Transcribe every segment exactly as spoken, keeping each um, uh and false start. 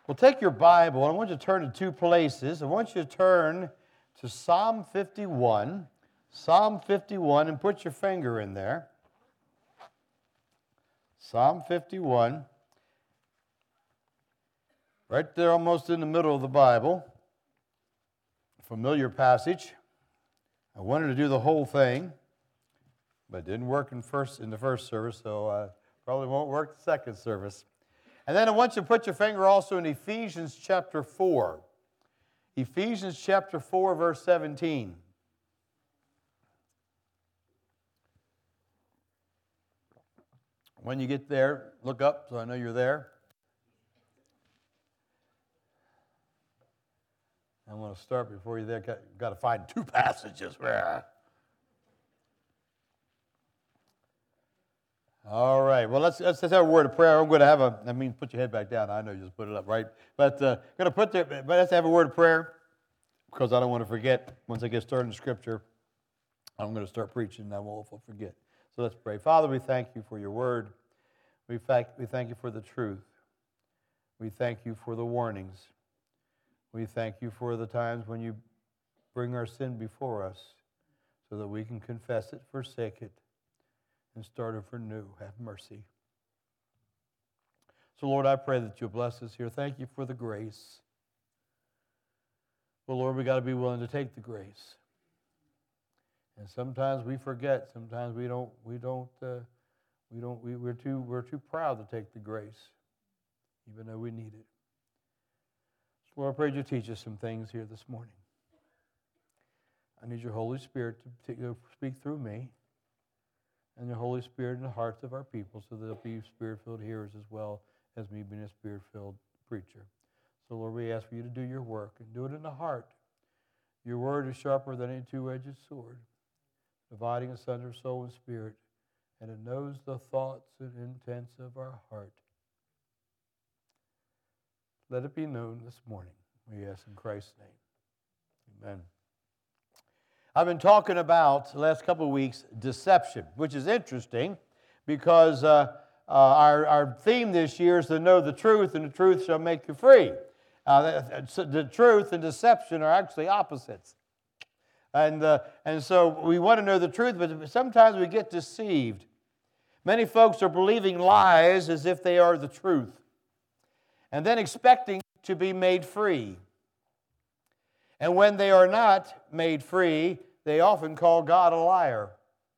Well, take your Bible, and I want you to turn to two places. I want you to turn to Psalm fifty-one. Psalm fifty-one, and put your finger in there. Psalm fifty-one. Right there, almost in the middle of the Bible. Familiar passage. I wanted to do the whole thing, but it didn't work in first in the first service, so uh, probably won't work the second service. And then I want you to put your finger also in Ephesians chapter four. Ephesians chapter four, verse seventeen. When you get there, look up so I know you're there. I'm going to start before you're there. Got, got to find two passages. All right. Well, let's let's have a word of prayer. I'm going to have a. I mean, put your head back down. I know you just put it up, right? But uh, I'm going to put there. But let's have a word of prayer because I don't want to forget. Once I get started in Scripture, I'm going to start preaching, and I won't forget. So let's pray. Father, we thank you for your word. We thank we thank you for the truth. We thank you for the warnings. We thank you for the times when you bring our sin before us, so that we can confess it, forsake it, and start over new. Have mercy. So, Lord, I pray that you'll bless us here. Thank you for the grace. Well, Lord, we got to be willing to take the grace. And sometimes we forget. Sometimes we don't. We don't. Uh, we don't. We, we're too. We're too proud to take the grace, even though we need it. So, Lord, I pray you teach us some things here this morning. I need your Holy Spirit to, to speak through me, and your Holy Spirit in the hearts of our people, so that they'll be Spirit-filled hearers as well as me being a Spirit-filled preacher. So, Lord, we ask for you to do your work and do it in the heart. Your word is sharper than any two-edged sword, dividing asunder soul and spirit, and it knows the thoughts and intents of our heart. Let it be known this morning, we ask in Christ's name. Amen. I've been talking about, the last couple of weeks, deception, which is interesting because uh, uh, our, our theme this year is to know the truth, and the truth shall make you free. Uh, the, the truth and deception are actually opposites. And, uh, and so we want to know the truth, but sometimes we get deceived. Many folks are believing lies as if they are the truth, and then expecting to be made free. And when they are not made free, they often call God a liar.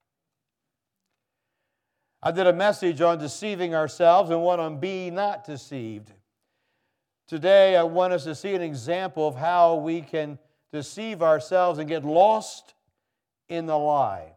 I did a message on deceiving ourselves and one on being not deceived. Today, I want us to see an example of how we can deceive ourselves and get lost in the lie.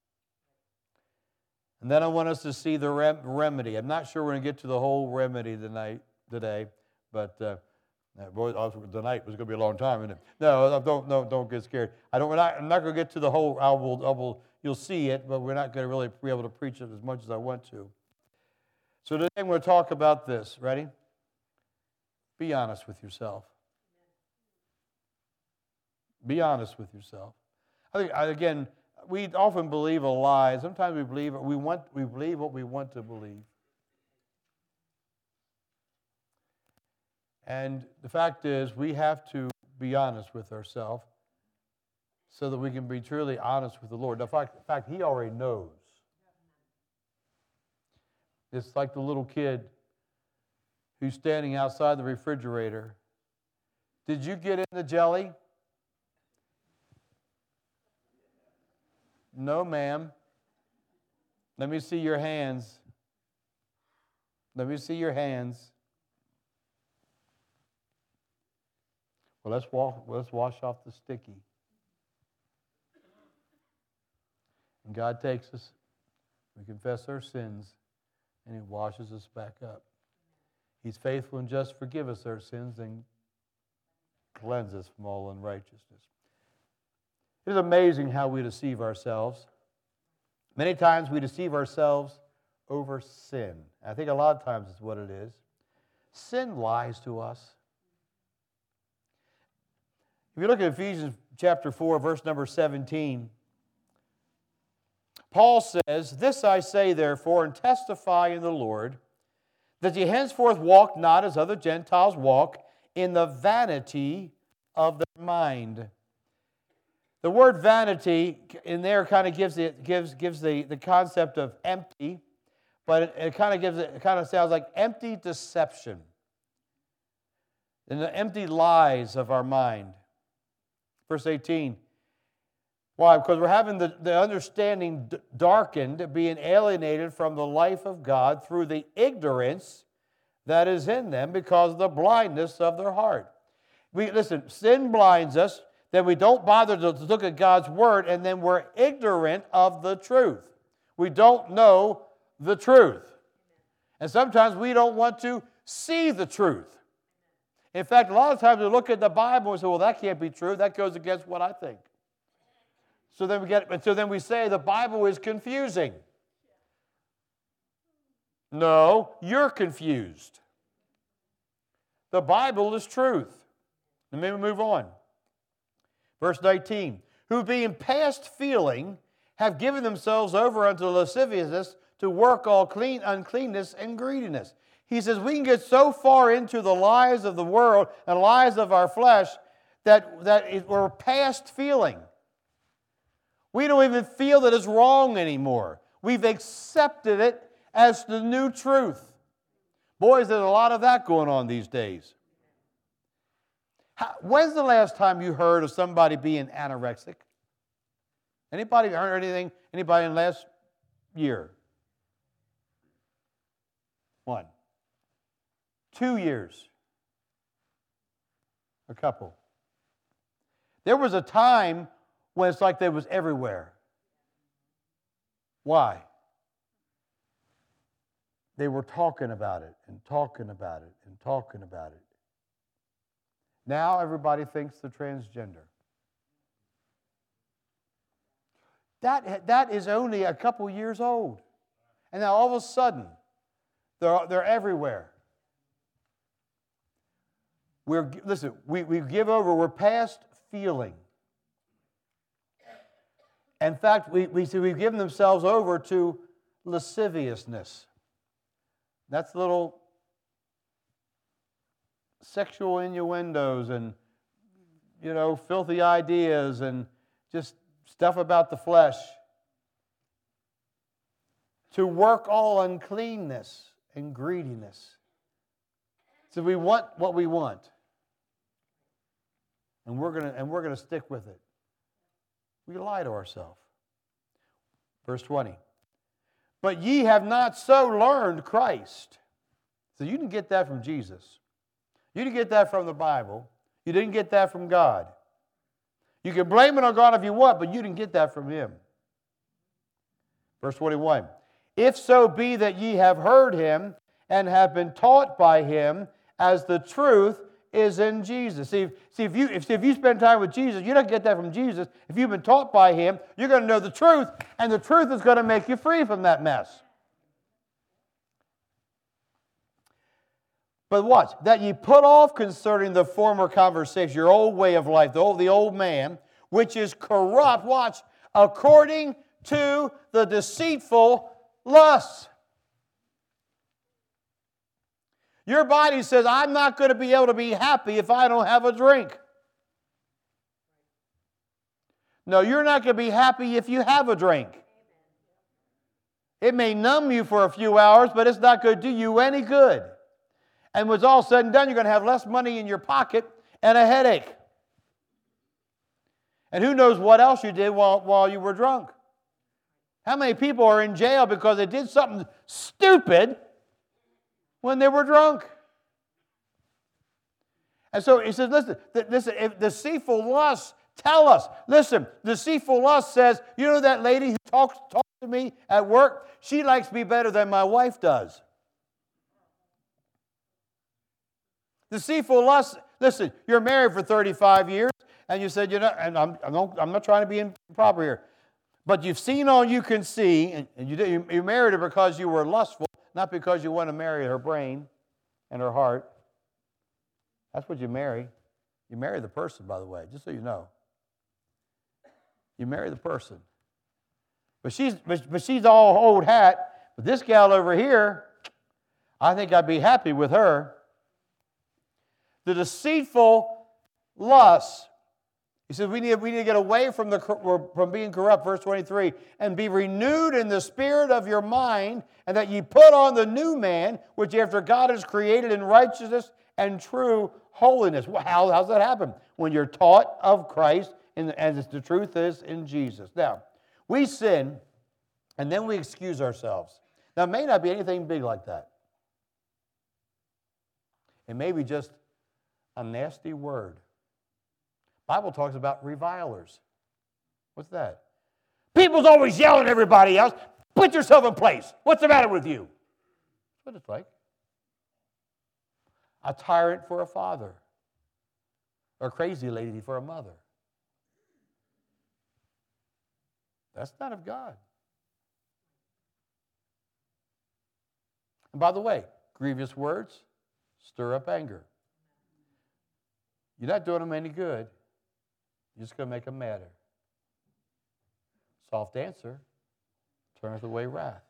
And then I want us to see the rem- remedy. I'm not sure we're going to get to the whole remedy tonight, today, but uh, boy, tonight was going to be a long time, isn't it? No, don't, no, don't get scared. I don't. We're not, I'm not going to get to the whole. I will, I will. You'll see it, but we're not going to really be able to preach it as much as I want to. So today I'm going to talk about this. Ready? Be honest with yourself. Be honest with yourself. I think again, we often believe a lie. Sometimes we believe we want. We believe what we want to believe. And the fact is, we have to be honest with ourselves so that we can be truly honest with the Lord. Now, in fact, in fact, He already knows. It's like the little kid who's standing outside the refrigerator. Did you get in the jelly? No, ma'am. Let me see your hands. Let me see your hands. Well, let's wash, let's wash off the sticky. And God takes us, we confess our sins, and He washes us back up. He's faithful and just to forgive us our sins and cleanse us from all unrighteousness. It is amazing how we deceive ourselves. Many times we deceive ourselves over sin. I think a lot of times it's what it is. Sin lies to us. If you look at Ephesians chapter four, verse number seventeen, Paul says, "This I say, therefore, and testify in the Lord, that ye henceforth walk not as other Gentiles walk, in the vanity of their mind. The word vanity in there kind of gives it gives gives the, the concept of empty, but it, it kind of gives it, it kind of sounds like empty deception and the empty lies of our mind. Verse eighteen. Why? Because we're having the, the understanding darkened, being alienated from the life of God through the ignorance that is in them because of the blindness of their heart. We listen, sin blinds us. Then we don't bother to look at God's Word, and then we're ignorant of the truth. We don't know the truth. And sometimes we don't want to see the truth. In fact, a lot of times we look at the Bible and say, well, that can't be true. That goes against what I think. So then we get, so then we say the Bible is confusing. No, you're confused. The Bible is truth. Let me move on. Verse nineteen, who being past feeling have given themselves over unto lasciviousness to work all clean uncleanness and greediness. He says we can get so far into the lies of the world and lies of our flesh that, that it, we're past feeling. We don't even feel that it's wrong anymore. We've accepted it as the new truth. Boys, there's a lot of that going on these days. How, when's the last time you heard of somebody being anorexic? Anybody heard anything? Anybody in the last year? One. Two years. A couple. There was a time when it's like they was everywhere. Why? They were talking about it and talking about it and talking about it. Now everybody thinks they're transgender. That, that is only a couple years old. And now all of a sudden, they're, they're everywhere. We're, listen, we, we give over, we're past feeling. In fact, we, we see we've given themselves over to lasciviousness. That's little sexual innuendos and, you know, filthy ideas and just stuff about the flesh. To work all uncleanness and greediness. So we want what we want. And we're gonna and we're gonna stick with it. We lie to ourselves. Verse twenty. But ye have not so learned Christ. So you didn't get that from Jesus. You didn't get that from the Bible. You didn't get that from God. You can blame it on God if you want, but you didn't get that from Him. Verse twenty-one. If so be that ye have heard Him and have been taught by Him as the truth is in Jesus. See, see if, you, if, if you spend time with Jesus, you don't get that from Jesus. If you've been taught by Him, you're going to know the truth, and the truth is going to make you free from that mess. But what? That ye put off concerning the former conversation, your old way of life, the old, the old man, which is corrupt, watch, according to the deceitful lusts. Your body says, I'm not going to be able to be happy if I don't have a drink. No, you're not going to be happy if you have a drink. It may numb you for a few hours, but it's not going to do you any good. And when it's all said and done, you're going to have less money in your pocket and a headache. And who knows what else you did while, while you were drunk. How many people are in jail because they did something stupid when they were drunk? And so he says, listen, listen, if deceitful lusts tell us, listen, deceitful lust says, you know that lady who talks, talks to me at work? She likes me better than my wife does. Deceitful lust, listen, you're married for thirty-five years, and you said, you know, and I'm, I'm, not, I'm not trying to be improper here, but you've seen all you can see, and, and you, you, you married her because you were lustful, not because you want to marry her brain and her heart. That's what you marry. You marry the person, by the way, just so you know. You marry the person. But she's, but, but she's all old hat, but this gal over here, I think I'd be happy with her. The deceitful lust. He says we need, we need to get away from, the, from being corrupt, verse twenty-three, and be renewed in the spirit of your mind, and that ye put on the new man, which after God is created in righteousness and true holiness. Well, how does that happen? When you're taught of Christ, and as the truth is in Jesus. Now, we sin, and then we excuse ourselves. Now, it may not be anything big like that. It may be just a nasty word. Bible talks about revilers. What's that? People's always yelling at everybody else. Put yourself in place. What's the matter with you? That's what it's like. A tyrant for a father. Or a crazy lady for a mother. That's not of God. And by the way, grievous words stir up anger. You're not doing them any good. You're just going to make them madder. Soft answer turneth away wrath.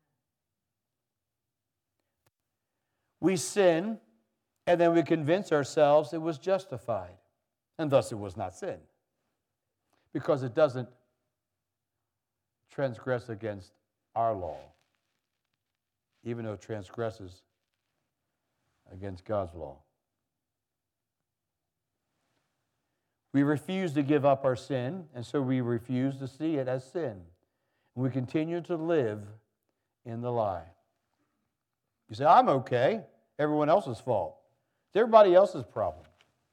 We sin, and then we convince ourselves it was justified, and thus it was not sin, because it doesn't transgress against our law, even though it transgresses against God's law. We refuse to give up our sin, and so we refuse to see it as sin. And we continue to live in the lie. You say, I'm okay. Everyone else's fault. It's everybody else's problem.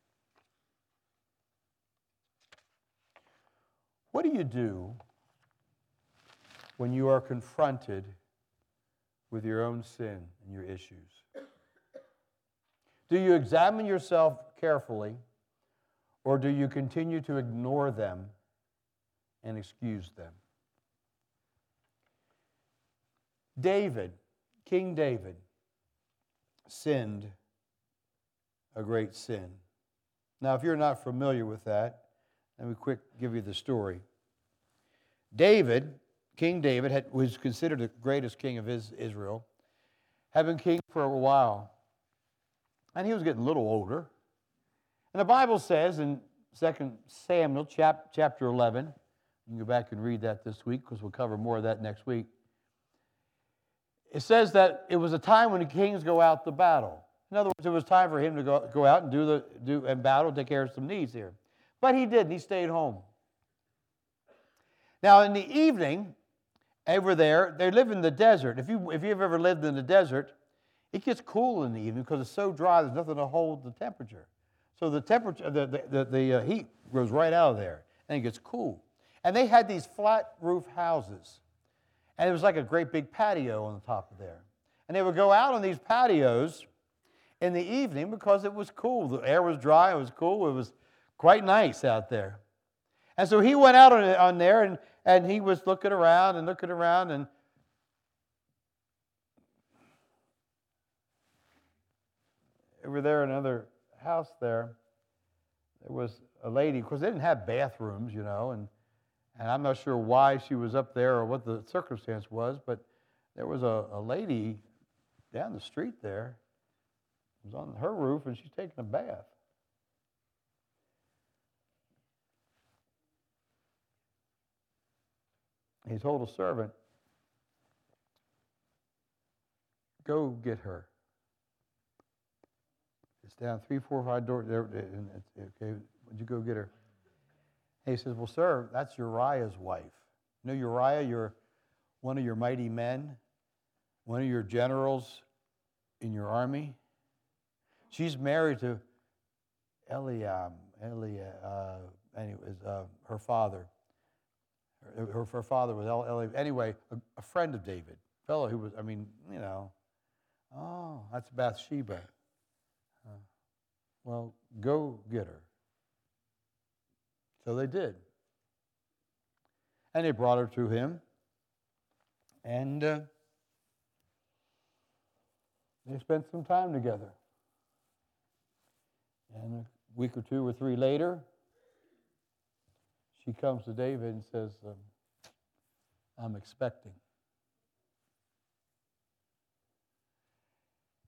What do you do when you are confronted with your own sin and your issues? Do you examine yourself carefully, or do you continue to ignore them and excuse them? David, King David, sinned a great sin. Now, if you're not familiar with that, let me quick give you the story. David, King David, had, was considered the greatest king of his, Israel, had been king for a while, and he was getting a little older. And the Bible says in Second Samuel chap, chapter eleven, you can go back and read that this week because we'll cover more of that next week. It says that it was a time when the kings go out to battle. In other words, it was time for him to go, go out and do the do and battle, take care of some needs here. But he didn't. He stayed home. Now, in the evening, over there, they live in the desert. If you if you've ever lived in the desert, it gets cool in the evening because it's so dry. There's nothing to hold the temperature. So the temperature, the the, the, the uh, heat goes right out of there, and it gets cool. And they had these flat roof houses, and it was like a great big patio on the top of there. And they would go out on these patios in the evening because it was cool. The air was dry. It was cool. It was quite nice out there. And so he went out on, on there, and, and he was looking around and looking around, and over there, another house there, there was a lady, because they didn't have bathrooms, you know, and, and I'm not sure why she was up there or what the circumstance was, but there was a, a lady down the street there. It was on her roof, and she's taking a bath. He told a servant, go get her. It's down three, four, five doors. Okay, would you go get her? And he says, well, sir, that's Uriah's wife. You know Uriah, you're one of your mighty men, one of your generals in your army. She's married to Eliam, Eli, uh, anyways, uh, her father. Her, her, her father was Eli. Anyway, a, a friend of David, a fellow who was, I mean, you know, oh, that's Bathsheba. Uh, well, go get her. So they did. And they brought her to him. And uh, they spent some time together. And a week or two or three later, she comes to David and says, um, I'm expecting.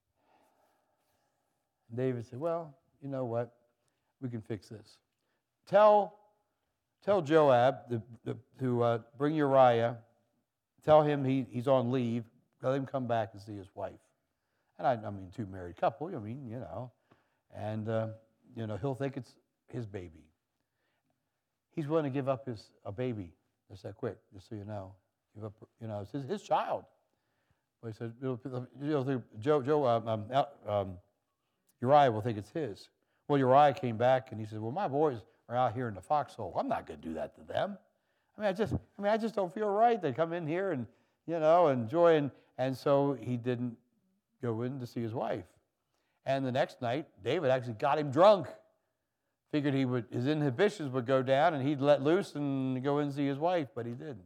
David said, well, you know what? We can fix this. Tell, tell Joab to, to, to uh, bring Uriah. Tell him he, he's on leave. Let him come back and see his wife. And I, I mean, two married couple, I mean, you know. And, uh, you know, he'll think it's his baby. He's willing to give up his a baby just that quick, just so you know. Give up, you know, it's his, his child. Well, he said, you know, Joe, Joe, um, um, um, Uriah will think it's his. Well, Uriah came back and he said, well, my boys are out here in the foxhole. I'm not going to do that to them. I mean, I just, I mean, I just don't feel right. They come in here and, you know, enjoy. And, and so he didn't go in to see his wife. And the next night, David actually got him drunk. Figured he would, his inhibitions would go down and he'd let loose and go in and see his wife, but he didn't.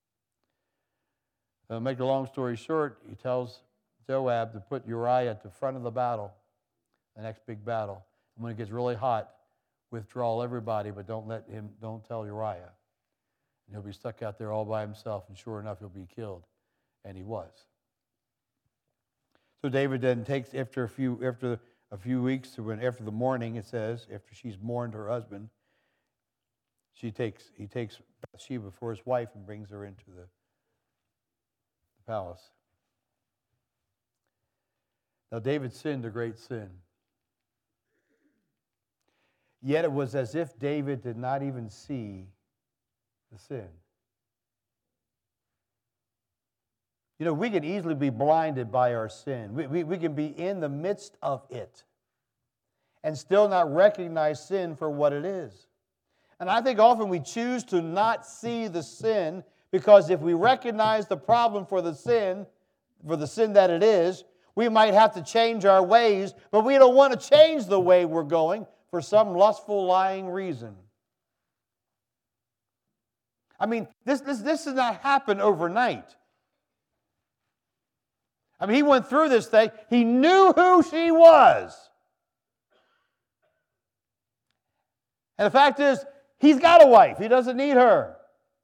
To make a long story short, he tells Joab to put Uriah at the front of the battle, the next big battle. And when it gets really hot, withdraw everybody, but don't let him, don't tell Uriah. And he'll be stuck out there all by himself, and sure enough, he'll be killed. And he was. So David then takes, after a few, after a few weeks, when after the mourning, it says, after she's mourned her husband, she takes, he takes Bathsheba for his wife and brings her into the palace. Now David sinned a great sin. Yet it was as if David did not even see the sin. You know, we can easily be blinded by our sin. We, we, we can be in the midst of it and still not recognize sin for what it is. And I think often we choose to not see the sin because if we recognize the problem for the sin, for the sin that it is, we might have to change our ways, but we don't want to change the way we're going for some lustful, lying reason. I mean, this, this, this did not happen overnight. I mean, he went through this thing. He knew who she was. And the fact is, he's got a wife. He doesn't need her.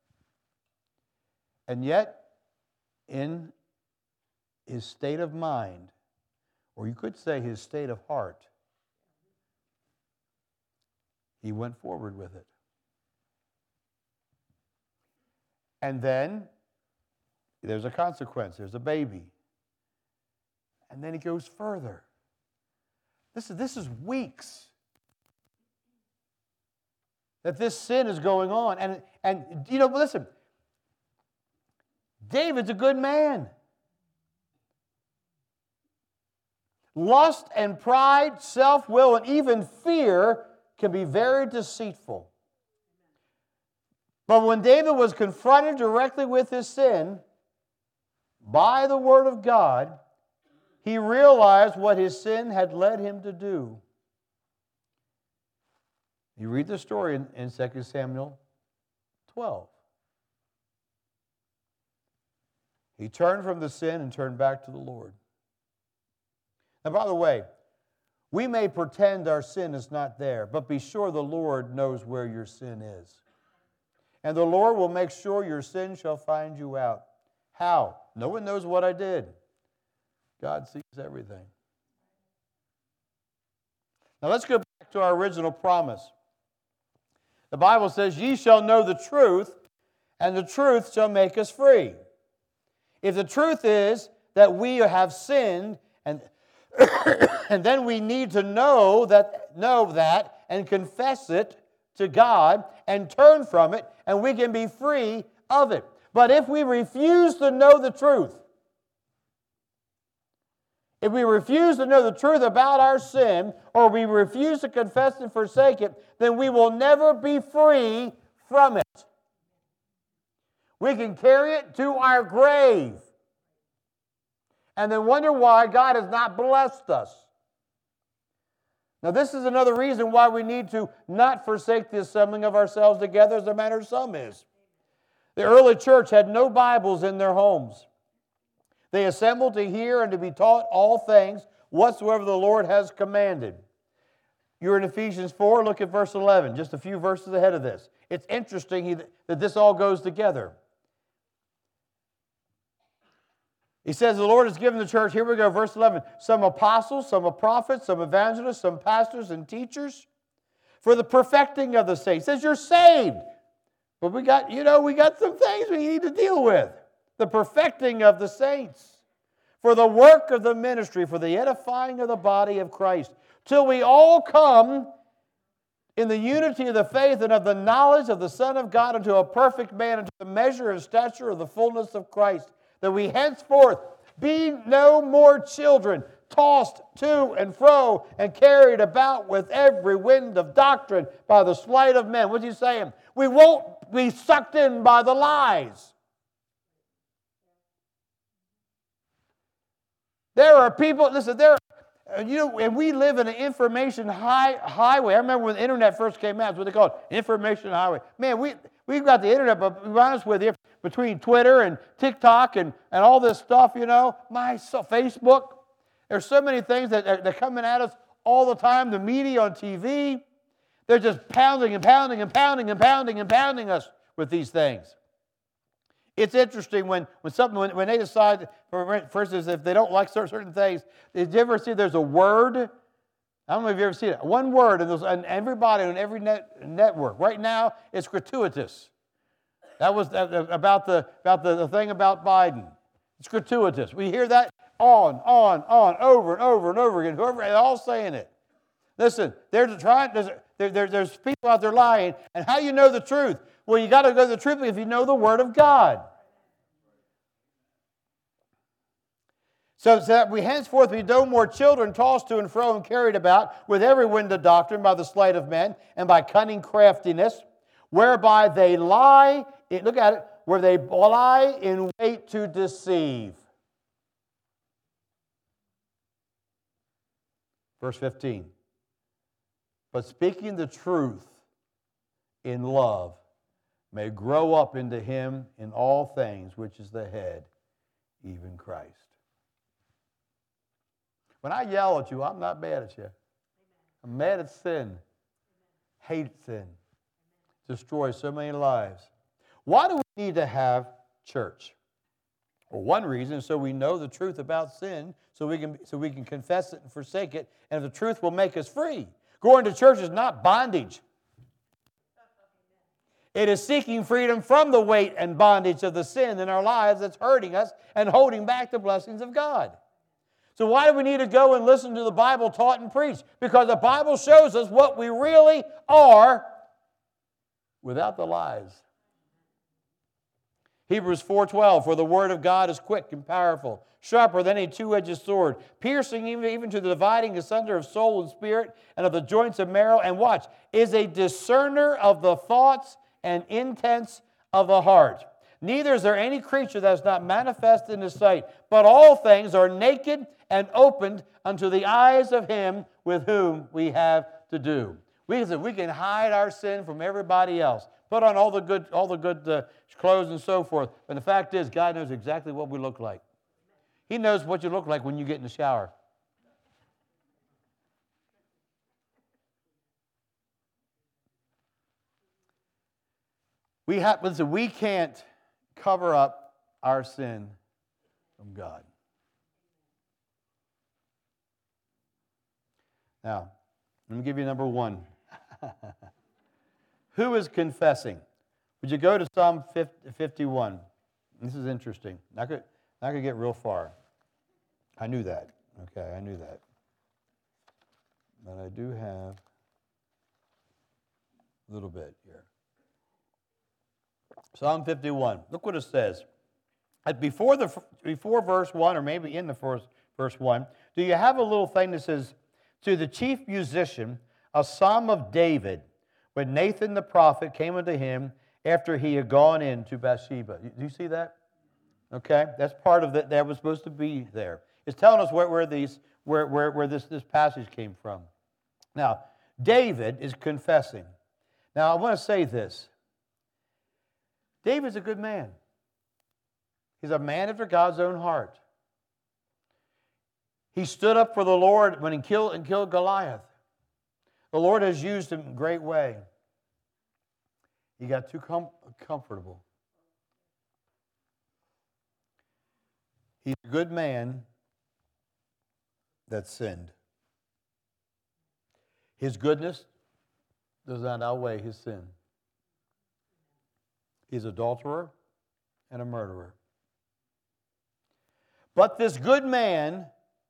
And yet, in his state of mind, or you could say his state of heart, he went forward with it. And then, there's a consequence. There's a baby. And then he goes further. This is, this is weeks that this sin is going on. And, and you know, listen, David's a good man. Lust and pride, self-will, and even fear can be very deceitful. But when David was confronted directly with his sin by the Word of God, he realized what his sin had led him to do. You read the story in, in Second Samuel twelve. He turned from the sin and turned back to the Lord. And by the way, we may pretend our sin is not there, but be sure the Lord knows where your sin is. And the Lord will make sure your sin shall find you out. How? No one knows what I did. God sees everything. Now let's go back to our original promise. The Bible says, ye shall know the truth, and the truth shall make us free. If the truth is that we have sinned, and, and then we need to know that, know that and confess it to God and turn from it, and we can be free of it. But if we refuse to know the truth, if we refuse to know the truth about our sin, or we refuse to confess and forsake it, then we will never be free from it. We can carry it to our grave and then wonder why God has not blessed us. Now, this is another reason why we need to not forsake the assembling of ourselves together as the manner of some is. The early church had no Bibles in their homes. They assembled to hear and to be taught all things whatsoever the Lord has commanded. You're in Ephesians four, look at verse eleven, just a few verses ahead of this. It's interesting that this all goes together. He says the Lord has given the church, here we go, verse eleven, some apostles, some prophets, some evangelists, some pastors and teachers for the perfecting of the saints. He says you're saved. But we got, you know, we got some things we need to deal with. The perfecting of the saints. For the work of the ministry, for the edifying of the body of Christ, till we all come in the unity of the faith and of the knowledge of the Son of God unto a perfect man, unto the measure and stature of the fullness of Christ, that we henceforth be no more children, tossed to and fro and carried about with every wind of doctrine by the sleight of men. What's he saying? We won't be sucked in by the lies. There are people, listen, there, you know, and we live in an information high, highway. I remember when the internet first came out, it's what they called information highway. Man, we, we've got the internet, but to be honest with you, between Twitter and TikTok and, and all this stuff, you know, my so, Facebook, there's so many things that are, that are coming at us all the time. The media on T V, they're just pounding and pounding and pounding and pounding and pounding us with these things. It's interesting when, when something when, when they decide, for, for instance, if they don't like certain, certain things, did you ever see there's a word? I don't know if you've ever seen it. One word, and, and everybody on every net, network. Right now, it's gratuitous. That was about the about the, the thing about Biden. It's gratuitous. We hear that on, on, on, over and over and over again. Whoever, they're all saying it. Listen, they're trying. There's, there, there, there's people out there lying, and how you know the truth? Well, you got to go to the truth if you know the Word of God. So that we henceforth be no more children tossed to and fro and carried about with every wind of doctrine by the sleight of men and by cunning craftiness, whereby they lie, look at it, where they lie in wait to deceive. Verse fifteen. But speaking the truth in love may grow up into him in all things, which is the head, even Christ. When I yell at you, I'm not mad at you. I'm mad at sin. Hate sin. Destroys so many lives. Why do we need to have church? Well, one reason is so we know the truth about sin, so we can so we can confess it and forsake it, and the truth will make us free. Going to church is not bondage. It is seeking freedom from the weight and bondage of the sin in our lives that's hurting us and holding back the blessings of God. So why do we need to go and listen to the Bible taught and preached? Because the Bible shows us what we really are without the lies. Hebrews four twelve, for the word of God is quick and powerful, sharper than a two-edged sword, piercing even, even to the dividing asunder of soul and spirit and of the joints of marrow, and watch, is a discerner of the thoughts and intents of the heart. Neither is there any creature that is not manifest in his sight, but all things are naked and opened unto the eyes of him with whom we have to do. We can, we can hide our sin from everybody else. Put on all the good, all the good uh, clothes and so forth. But the fact is, God knows exactly what we look like. He knows what you look like when you get in the shower. We have, listen, we can't cover up our sin from God. Now, let me give you number one. Who is confessing? Would you go to Psalm fifty-one? This is interesting. Not going to get real far. I knew that. Okay, I knew that. But I do have a little bit here. Psalm fifty-one. Look what it says. Before the before verse one, or maybe in the first verse one, do you have a little thing that says, to the chief musician, a psalm of David, when Nathan the prophet came unto him after he had gone in to Bathsheba. Do you see that? Okay, that's part of that. That was supposed to be there. It's telling us where, where these where where, where this, this passage came from. Now, David is confessing. Now, I want to say this. David's a good man. He's a man after God's own heart. He stood up for the Lord when he killed and killed Goliath. The Lord has used him in a great way. He got too com- comfortable. He's a good man that sinned. His goodness does not outweigh his sin. He's an adulterer and a murderer. But this good man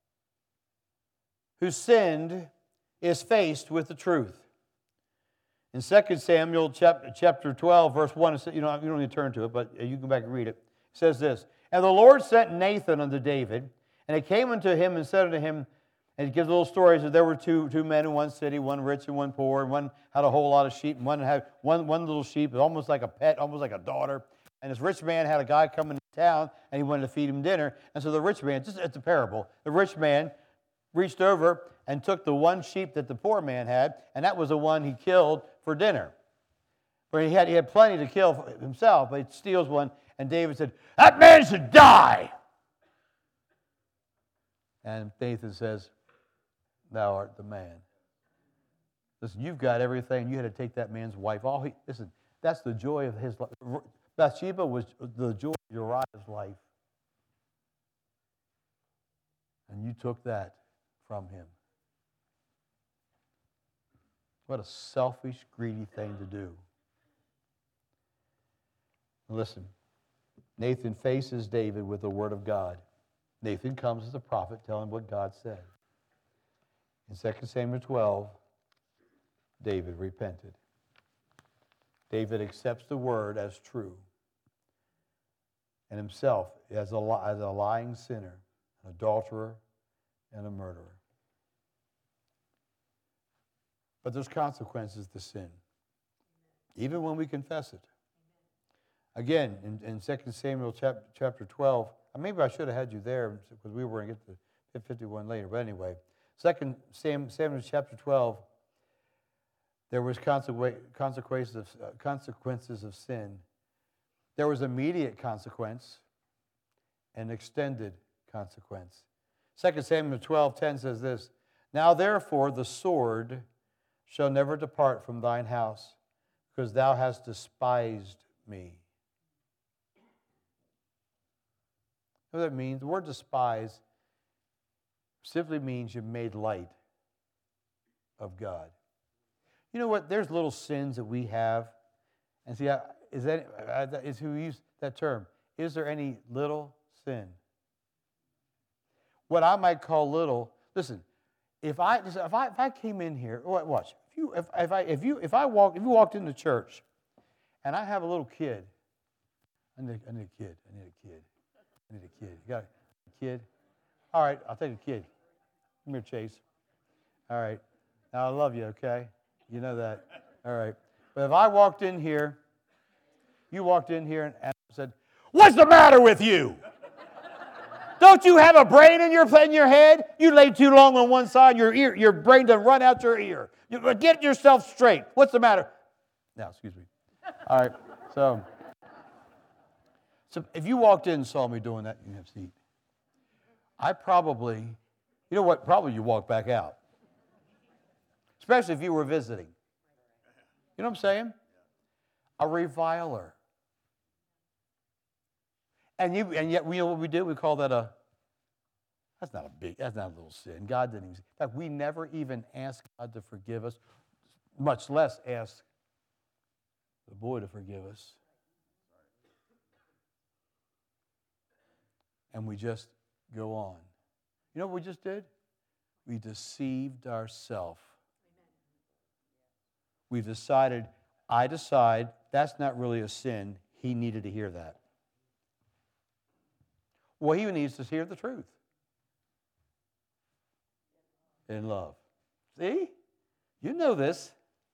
who sinned is faced with the truth. In Second Samuel chapter twelve, verse one, you don't, you don't need to turn to it, but you can go back and read it. It says this, "And the Lord sent Nathan unto David, and he came unto him and said unto him," and it gives little stories that there were two, two men in one city, one rich and one poor, and one had a whole lot of sheep, and one had one, one little sheep, almost like a pet, almost like a daughter. And this rich man had a guy coming to town, and he wanted to feed him dinner. And so the rich man, just it's a parable, the rich man reached over and took the one sheep that the poor man had, and that was the one he killed for dinner. For he had, he had plenty to kill for himself, but he steals one, and David said, "That man should die!" And Nathan says, "Thou art the man." Listen, you've got everything. You had to take that man's wife. All he, listen, that's the joy of his life. Bathsheba was the joy of Uriah's life. And you took that from him. What a selfish, greedy thing to do. Listen, Nathan faces David with the word of God. Nathan comes as a prophet telling what God said. In Second Samuel twelve, David repented. David accepts the word as true, and himself as a, as a lying sinner, an adulterer, and a murderer. But there's consequences to sin, even when we confess it. Again, in, in Second Samuel chapter, chapter twelve, maybe I should have had you there because we were going to get to fifty-one later, but anyway, Second Samuel chapter twelve, there was consequences of, uh, consequences of sin. There was immediate consequence and extended consequence. Second Samuel twelve ten says this, "Now therefore the sword shall never depart from thine house, because thou hast despised me." You know what that means? The word despise simply means you made light of God. You know what? There's little sins that we have. And see, is that is who used that term? Is there any little sin? What I might call little, listen, if I if I if I came in here, watch, if you if, if I if you if I walk if you walked into church and I have a little kid, I need, I need a kid, I need a kid. I need a kid. You got a kid? All right, I'll take a kid. Come here, Chase. All right. Now, I love you, okay? You know that. All right. But if I walked in here, you walked in here and, and said, "What's the matter with you? Don't you have a brain in your, in your head? You lay too long on one side, your ear, your brain doesn't run out your ear. You, get yourself straight. What's the matter?" Now, excuse me. All right. So... So if you walked in and saw me doing that, you can have a seat. I probably, you know what, probably you walk back out. Especially if you were visiting. You know what I'm saying? A reviler. And you and yet we know what we do? We call that a, that's not a big, that's not a little sin. God didn't even, in fact, we never even ask God to forgive us, much less ask the boy to forgive us. And we just go on. You know what we just did? We deceived ourselves. We decided, I decide that's not really a sin. He needed to hear that. Well, he needs to hear the truth. In love. See? You know this.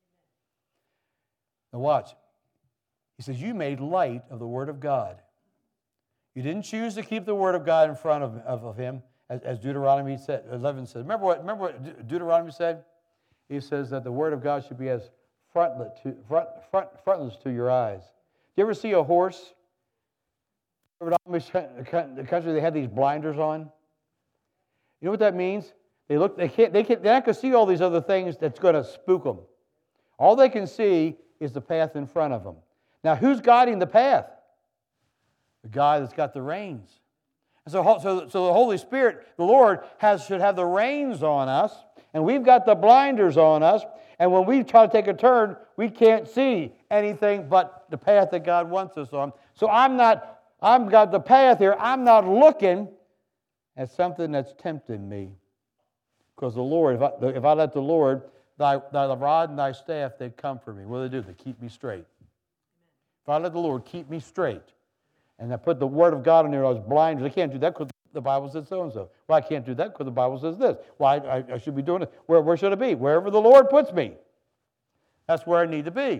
Now watch. He says, you made light of the Word of God. You didn't choose to keep the Word of God in front of, of, of him, as, as Deuteronomy said, eleven says. Remember what, remember what Deuteronomy said? He says that the Word of God should be as frontlet to, front, front, frontlets to your eyes. Do you ever see a horse? The country, they have these blinders on. You know what that means? They look. They can't. They can't. They're not going to see all these other things that's going to spook them. All they can see is the path in front of them. Now, who's guiding the path? The guy that's got the reins. And so, so, so the Holy Spirit, the Lord, has, should have the reins on us, and we've got the blinders on us, and when we try to take a turn, we can't see anything but the path that God wants us on. So I'm not, I've got the path here, I'm not looking at something that's tempting me. Because the Lord, if I, if I let the Lord, thy, thy rod and thy staff, they comfort me. What do they do? They keep me straight. If I let the Lord keep me straight, and I put the Word of God in there, I was blind. I can't do that because the Bible says so-and-so. Well, I can't do that because the Bible says this. Well, I, I, I should be doing it. Where, where should it be? Wherever the Lord puts me. That's where I need to be.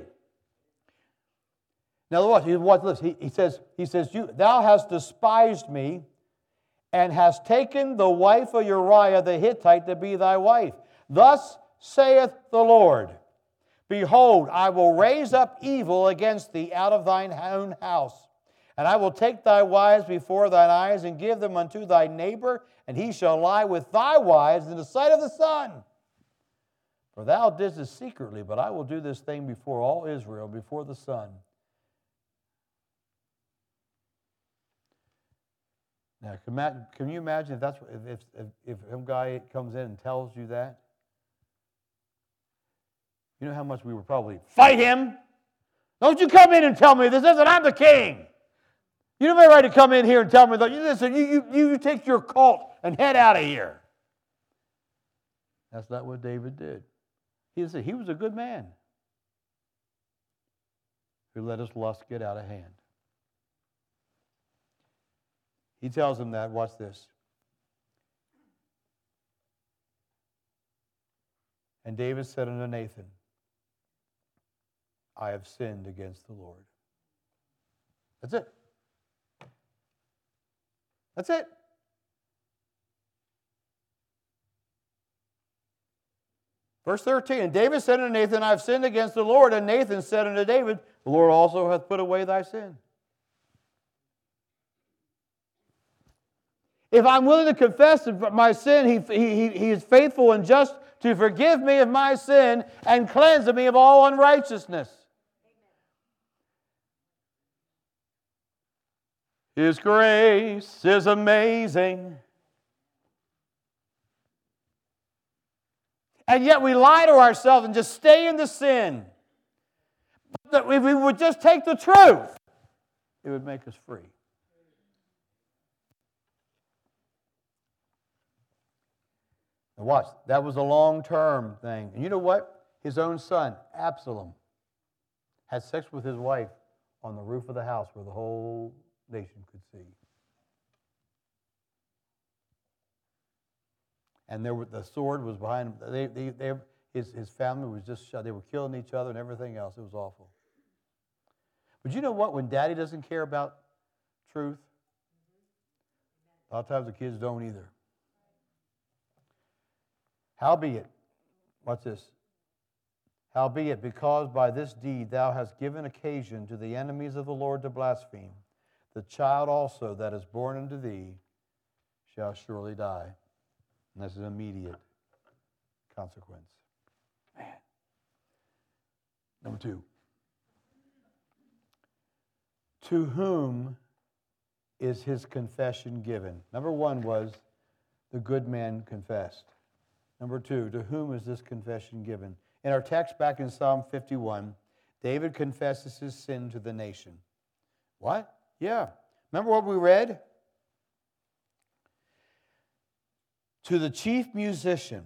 Now, watch, watch this. He, he says, he says you, thou hast despised me and hast taken the wife of Uriah the Hittite to be thy wife. Thus saith the Lord, behold, I will raise up evil against thee out of thine own house. And I will take thy wives before thine eyes and give them unto thy neighbor, and he shall lie with thy wives in the sight of the sun. For thou didst it secretly, but I will do this thing before all Israel, before the sun. Now, can you imagine if that's if if if some guy comes in and tells you that? You know how much we would probably fight him? Don't you come in and tell me this isn't, I'm the king. You don't have a right to come in here and tell me that. You listen, you, you, you take your cult and head out of here. That's not what David did. He said he was a good man who let his lust get out of hand. He tells him that, watch this. And David said unto Nathan, I have sinned against the Lord. That's it. That's it. Verse thirteen, and David said unto Nathan, I have sinned against the Lord. And Nathan said unto David, the Lord also hath put away thy sin. If I'm willing to confess my sin, he, he, he is faithful and just to forgive me of my sin and cleanse me of all unrighteousness. His grace is amazing. And yet we lie to ourselves and just stay in the sin. But if we would just take the truth, it would make us free. Now watch, that was a long-term thing. And you know what? His own son, Absalom, had sex with his wife on the roof of the house where the whole nation could see. And there were, the sword was behind him. They, they, they, his, his family was just shot. They were killing each other and everything else. It was awful. But you know what? When daddy doesn't care about truth, a lot of times the kids don't either. Howbeit, watch this. Howbeit, because by this deed thou hast given occasion to the enemies of the Lord to blaspheme, the child also that is born unto thee shall surely die. And this is an immediate consequence. Man. Number two. To whom is his confession given? Number one was the good man confessed. Number two, to whom is this confession given? In our text back in Psalm fifty-one, David confesses his sin to the nation. What? Yeah. Remember what we read? To the chief musician,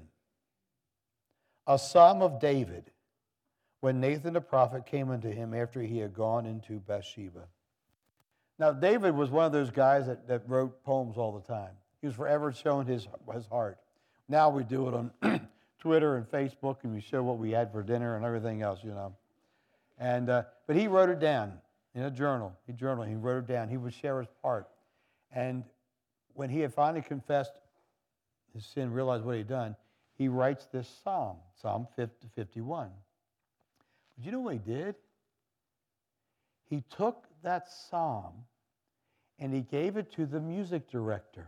a psalm of David, when Nathan the prophet came unto him after he had gone into Bathsheba. Now, David was one of those guys that, that wrote poems all the time. He was forever showing his, his heart. Now we do it on Twitter and Facebook, and we show what we had for dinner and everything else, you know. And uh, but he wrote it down in a journal. He journaled. He wrote it down. He would share his heart. And when he had finally confessed his sin, realized what he'd done, he writes this psalm, Psalm fifty-one. But you know what he did? He took that psalm and he gave it to the music director.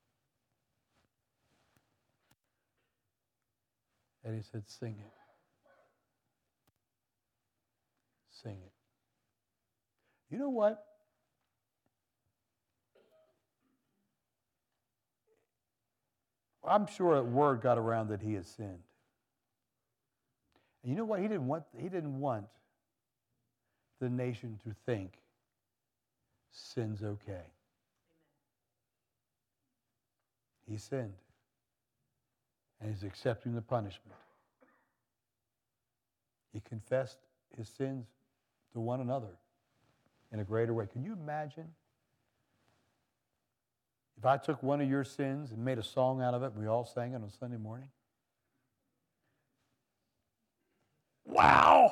And he said, sing it. Sing it. You know what? I'm sure a word got around that he had sinned. And you know what? He didn't want, he didn't want the nation to think sin's okay. He sinned. And he's accepting the punishment. He confessed his sins to one another in a greater way. Can you imagine if I took one of your sins and made a song out of it and we all sang it on Sunday morning? Wow!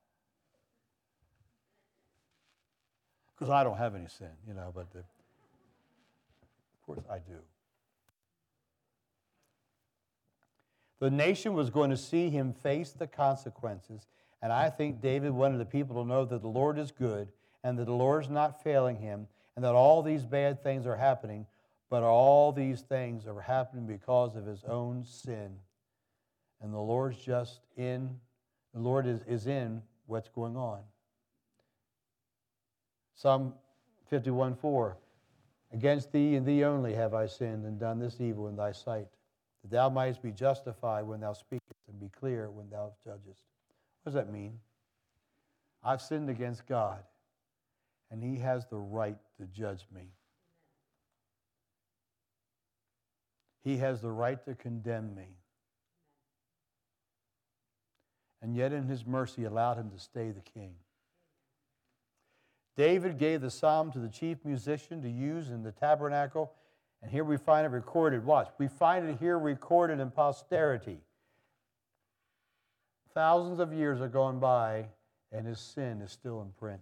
Because I don't have any sin, you know, but the, of course I do. The nation was going to see him face the consequences, and I think David wanted the people to know that the Lord is good and that the Lord is not failing him and that all these bad things are happening, but all these things are happening because of his own sin. And the Lord's just in, the Lord is, is in what's going on. Psalm fifty-one four, against thee and thee only have I sinned and done this evil in thy sight, that thou mightest be justified when thou speakest and be clear when thou judgest. What does that mean? I've sinned against God, and he has the right to judge me. He has the right to condemn me. And yet in his mercy allowed him to stay the king. David gave the psalm to the chief musician to use in the tabernacle, and here we find it recorded. Watch, we find it here recorded in posterity. Thousands of years are gone by, and his sin is still in print.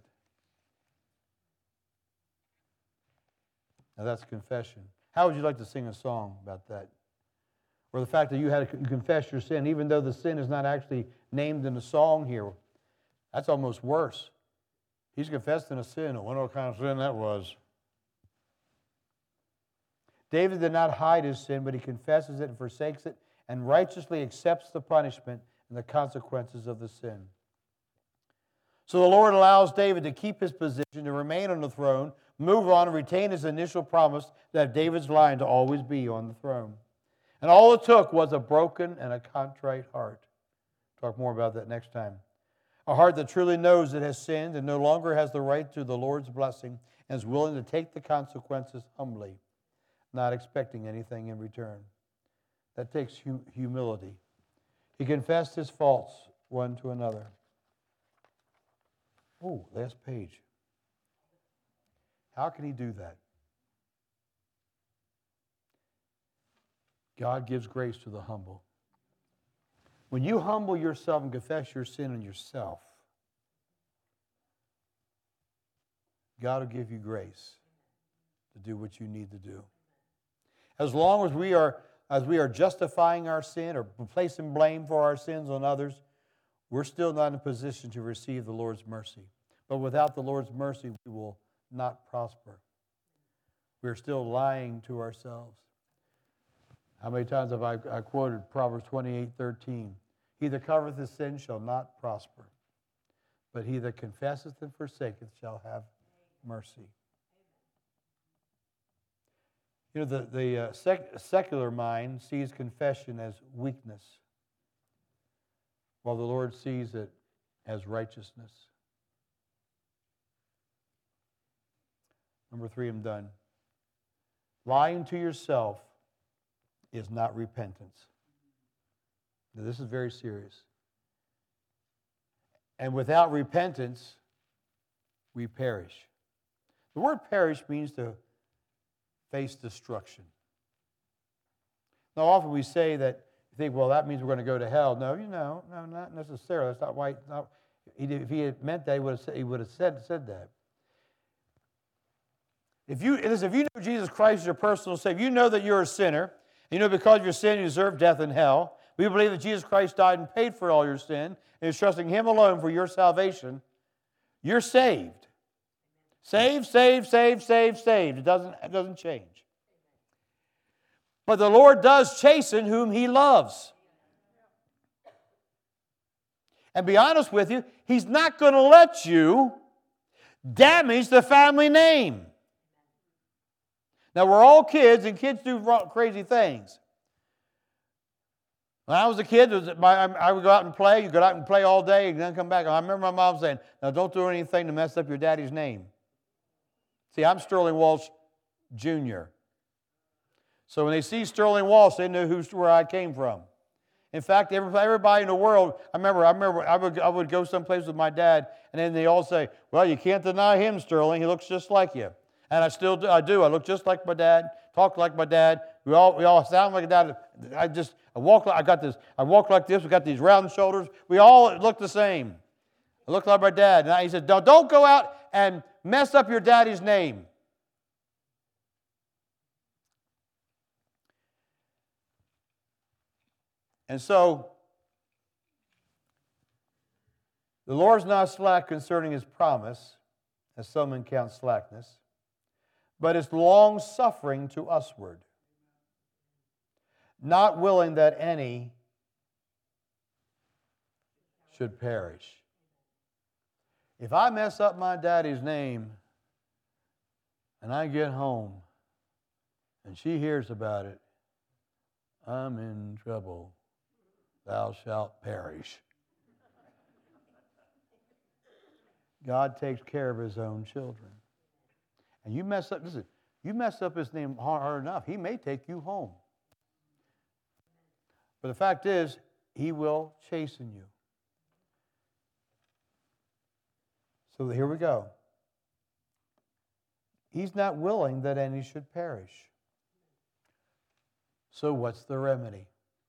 Now that's confession. How would you like to sing a song about that? Or the fact that you had to confess your sin, even though the sin is not actually named in the song here. That's almost worse. He's confessing a sin. I wonder what kind of sin that was. David did not hide his sin, but he confesses it and forsakes it and righteously accepts the punishment and the consequences of the sin. So the Lord allows David to keep his position, to remain on the throne, move on, and retain his initial promise that David's line to always be on the throne. And all it took was a broken and a contrite heart. Talk more about that next time. A heart that truly knows it has sinned and no longer has the right to the Lord's blessing and is willing to take the consequences humbly, not expecting anything in return. That takes hum- humility. He confessed his faults one to another. Oh, last page. How can he do that? God gives grace to the humble. When you humble yourself and confess your sin in yourself, God will give you grace to do what you need to do. As long as we are, as we are justifying our sin or placing blame for our sins on others, we're still not in a position to receive the Lord's mercy. But without the Lord's mercy, we will not prosper. We're still lying to ourselves. How many times have I, I quoted Proverbs twenty-eight thirteen? He that covereth his sin shall not prosper, but he that confesseth and forsaketh shall have mercy. You know, the, the uh, sec- secular mind sees confession as weakness, while the Lord sees it as righteousness. Number three, I'm done. Lying to yourself is not repentance. Now, this is very serious. And without repentance, we perish. The word perish means to face destruction. Now, often we say that, you think, well, that means we're going to go to hell. No, you know, no, not necessarily. That's not why. Not, if he had meant that, he would have said, he would have said, said that. If you, if you know Jesus Christ as your personal Savior, you know that you're a sinner. You know because of your sin, you deserve death and hell. We believe that Jesus Christ died and paid for all your sin, and you're trusting Him alone for your salvation. You're saved. Saved, saved, saved, saved, saved. It doesn't, it doesn't change. But the Lord does chasten whom He loves. And be honest with you, He's not going to let you damage the family name. Now, we're all kids, and kids do crazy things. When I was a kid, was my, I would go out and play. You go out and play all day and then come back. I remember my mom saying, now don't do anything to mess up your daddy's name. See, I'm Sterling Walsh Junior So when they see Sterling Walsh, they knew who's, where I came from. In fact, everybody, everybody in the world, I remember, I remember I would, I would go someplace with my dad, and then they all say, well, you can't deny him, Sterling. He looks just like you. And I still do. I do. I look just like my dad, talk like my dad. We all, we all sound like dad. I just, I walk like, I got this, I walk like this. We got these round shoulders. We all look the same. I look like my dad. And I, he said, don't, don't go out and mess up your daddy's name. And so, the Lord's not slack concerning His promise, as some men count slackness, but is long-suffering to usward, not willing that any should perish. If I mess up my daddy's name and I get home and she hears about it, I'm in trouble. Thou shalt perish. God takes care of His own children. And you mess up, listen, you mess up His name hard, hard enough, He may take you home. But the fact is, He will chasten you. So here we go. He's not willing that any should perish. So what's the remedy?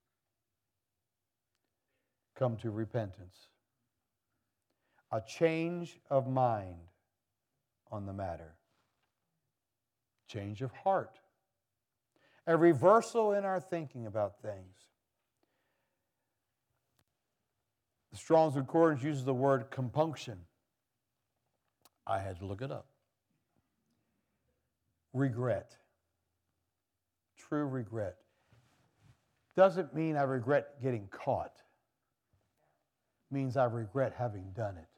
Come to repentance. A change of mind on the matter. Change of heart. A reversal in our thinking about things. The Strong's Concordance uses the word compunction. I had to look it up. Regret. True regret. Doesn't mean I regret getting caught. It means I regret having done it.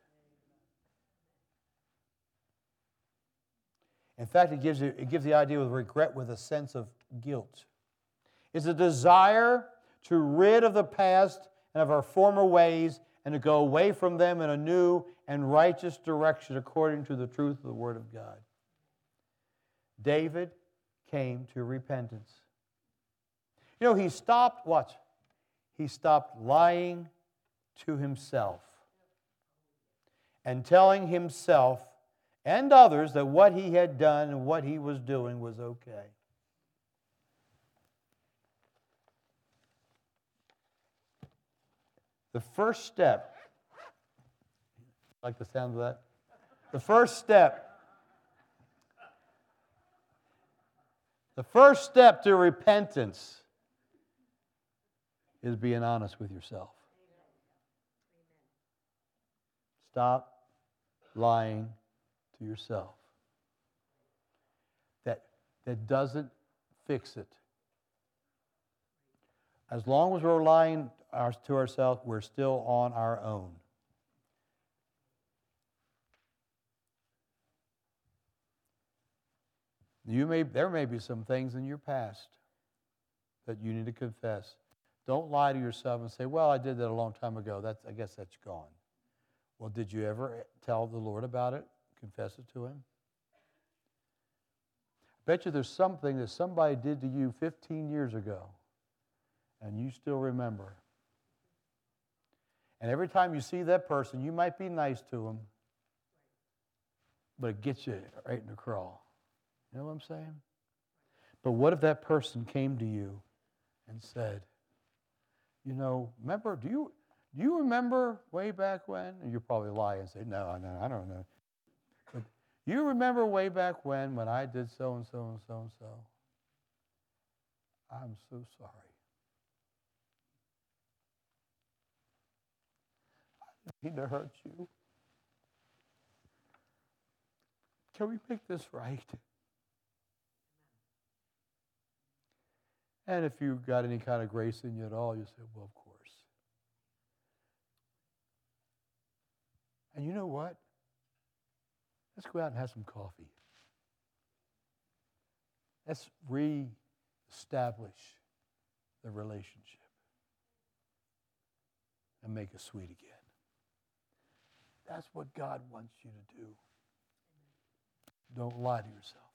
In fact, it gives, you, it gives the idea of regret with a sense of guilt. It's a desire to rid of the past and of our former ways and to go away from them in a new and righteous direction according to the truth of the Word of God. David came to repentance. You know, he stopped, watch, he stopped lying to himself and telling himself and others that what he had done and what he was doing was okay. The first step, like the sound of that? The first step, the first step to repentance is being honest with yourself. Stop lying to yourself. That, that doesn't fix it. As long as we're lying to ourselves, we're still on our own. You may, there may be some things in your past that you need to confess. Don't lie to yourself and say, well, I did that a long time ago. That's, I guess that's gone. Well, did you ever tell the Lord about it? Confess it to Him? I bet you there's something that somebody did to you fifteen years ago, and you still remember. And every time you see that person, you might be nice to them, but it gets you right in the crawl. You know what I'm saying? But what if that person came to you and said, you know, remember, do you do you remember way back when? And you probably lie and say, no, no, I don't know. But you remember way back when, when I did so and so and so and so? I'm so sorry. I didn't mean to hurt you. Can we make this right? And if you've got any kind of grace in you at all, you say, well, of course. And you know what? Let's go out and have some coffee. Let's re-establish the relationship. and make it sweet again. That's what God wants you to do. Don't lie to yourself.